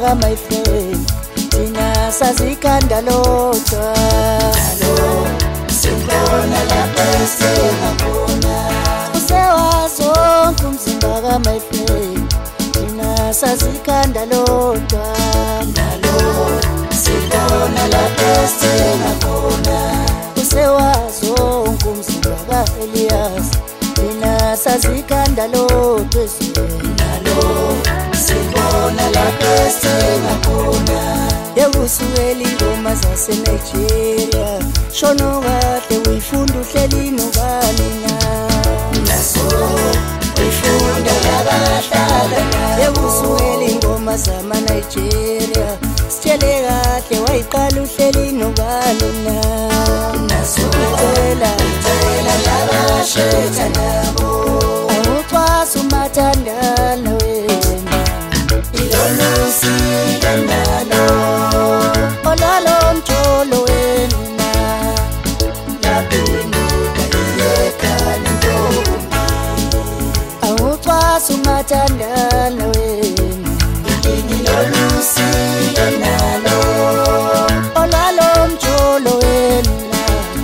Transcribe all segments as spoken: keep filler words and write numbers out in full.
simba my friend thina sazikhanda lodwa Nalo sibona lapho singakhona usewazonke umzimba ka my friend thina sazikhanda lodwa Nalo sibona lapho singakhona usewazonke umzimba ka Elias thina sazikhanda lodwa Nalo sibona lapho singakhona Yewusuweli ngoma zase Nigeria shono kahle uyifunda uhleli nobani na Naso uyifunda yabahlala Yewusuweli ngoma zama Nigeria sitshele kahle wayiqala uhleli nobani na Naso Tshela tshela yabashetha nabo awuxwasa umathandana wena Ilolu sile nalo olalo mjolo wena Lapinduka iyekhana ntombi awuxwasa umathandana wena Ilolu sile nalo olalo mjolo wena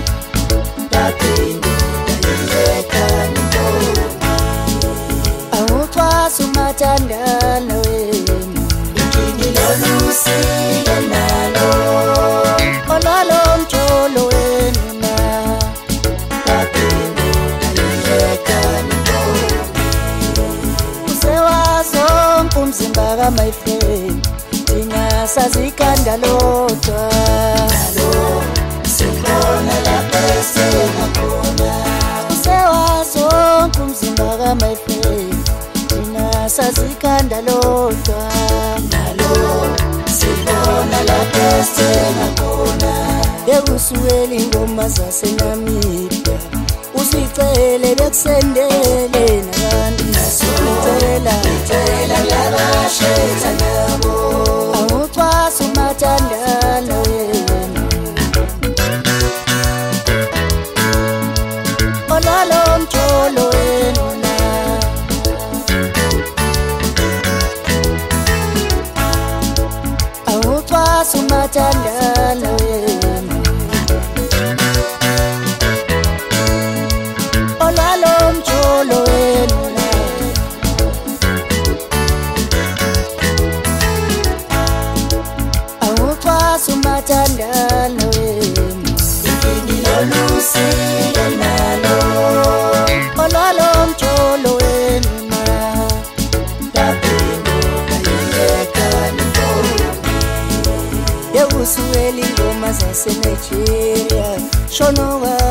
Lapinduka iyekhana ntombi awuxwasa umathandana wena Ilolu sile nalo olalo mjolo wena Lapinduka iyekhana ntombi usewazonke umzimba ka my friend thina sazikhanda lodwa Nalo sibona lapho singakhona usewazonke umzimba ka my friend thina sazikhanda lodwa Nalo sibona lapho singakhona Yewusuweli ngoma zase Namibia usicele bekusendele nabantu nasicela Tshela yabashetha nabo awuxwasa umathandana wena olalo mjolo wena awuxwasa umathandana wena olalo mjolo wena awuxwasa umathandana wena Ilolu sile nalo olalo mjolo wena Lapinduka iyekhana ntombi Yewusuweli ngoma zase Nigeria shono